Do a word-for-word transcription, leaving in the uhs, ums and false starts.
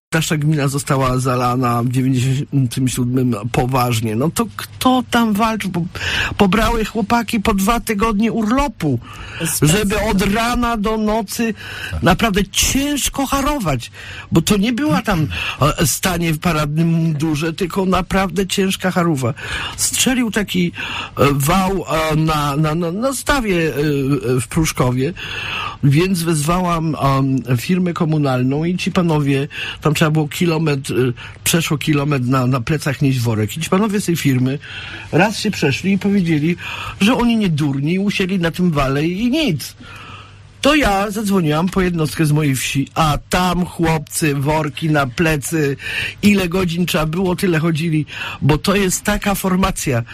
Nasza gmina została zalana w dziewięćdziesiątym siódmym poważnie. No to kto tam walczył? Po, pobrały chłopaki po dwa tygodnie urlopu, żeby od rana do nocy naprawdę ciężko harować. Bo to nie była tam e, stanie w paradnym mundurze, tylko naprawdę ciężka harówa. Strzelił taki e, wał e, na, na, na, na stawie e, w Pruszkowie, więc wezwałam e, firmę komunalną i ci panowie, tam trzeba było kilometr, przeszło kilometr na, na plecach nieść worek. I ci panowie z tej firmy raz się przeszli i powiedzieli, że oni nie durni, usiedli na tym wale i nic. To ja zadzwoniłam po jednostkę z mojej wsi, a tam chłopcy, worki na plecy, ile godzin trzeba było, tyle chodzili, bo to jest taka formacja.